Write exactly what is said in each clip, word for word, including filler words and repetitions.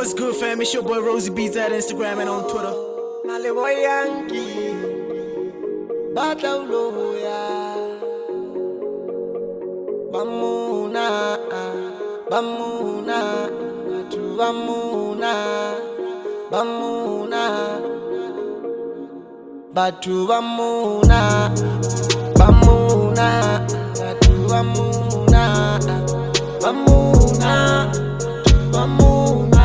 What's good, fam? It's your boy Rosie Beats at Instagram and on Twitter. Nalewa Yankee, Batauloya, Bamuna, Bamuna, Batu Bamuna, Bamuna, Batu Bamuna, Bamuna, Batu Bamuna, Bamuna, Bamuna,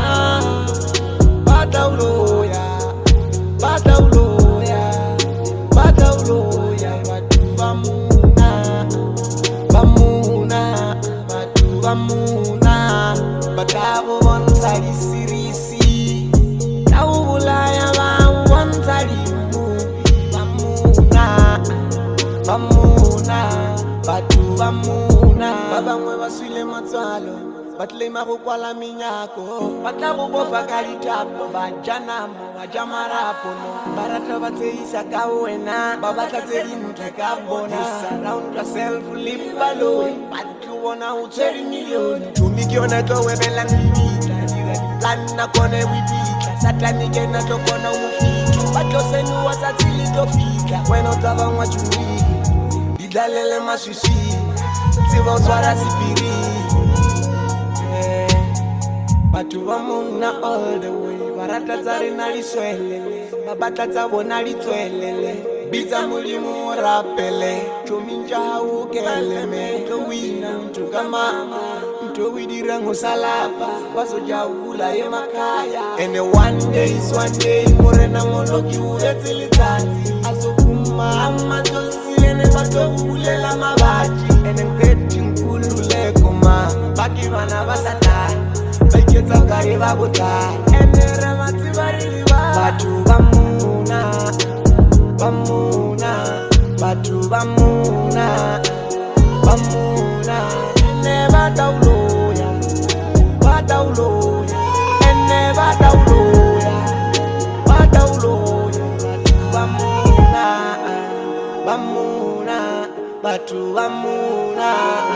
Batauloya, Batauloya, Batauloya, Batu Bamuna, Bamuna, Batu Bamuna, Batabo Bonsari Sirisi, Taubulaya Bonsari Movie, Bamuna, Bamuna, Batu Bamuna, Babangwe Basile Matsalo. Batle marukwala minyako Batlago bofa karitapo Bajanamo, bajamarapo no Barata bateisa kawena Babata teri nutekabona Surround yourself, live alone Batu wana uteri milioni Tumikiona towe bela nivita Plana kone wipita Satanike na tokona umufika Batosenu wasatili tofika Weno tava mwachuni Didalele masusi Tiba utwara sipiri Batu Bamuna all the way Barata zari nali swelele Babata zabo nali twelele Biza mulimu rapele Chominja hau keleme Mtowina mtuka mama Mtowidira ngusalapa Baso jaula ye makaya And one day is one day Morena monoki uletili tati Asofuma ama tosi Ene bato ulela mabati Ene mkreti mkulule kuma Baki vana basatari Baiketa gari babuta Enere matibari ba Batu Bamuna Bamuna Batu Bamuna Bamuna Ene batauloya Batauloya Ene batauloya Batauloya Batu Bamuna Bamuna Batu Bamuna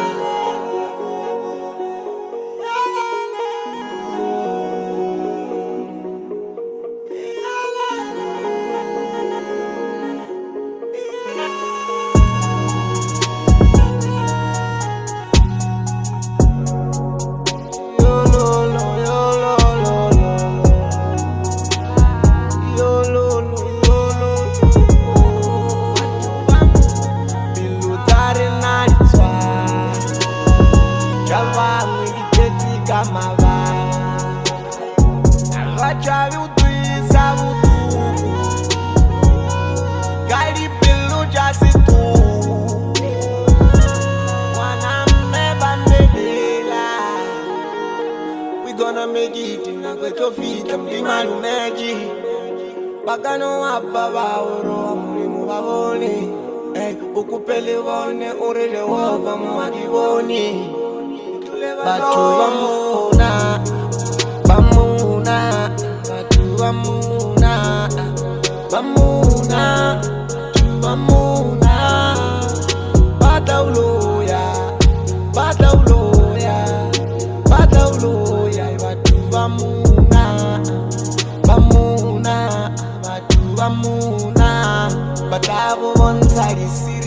Chavi utwisa utu Gali pilu jasi tu Waname bandelela We gonna make it in a kweto fita mlima lumeji Bagano wapa waoro amulimu wabone Ukupele wone urele wova mwagiboni Batu Bamuna Bamuna Batu Bamuna Bamuna Bamuna Batauloya Batauloya Batauloya Batu Bamuna Bamuna Batu Bamuna Batabo Bonsari Siri